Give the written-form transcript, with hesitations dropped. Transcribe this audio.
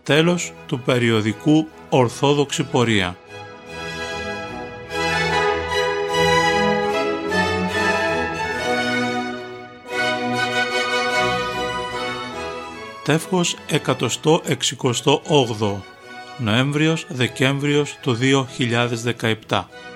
Τέλος του περιοδικού Ορθόδοξη Πορεία. Τεύχος 168, Νοέμβριος-Δεκέμβριος του 2017.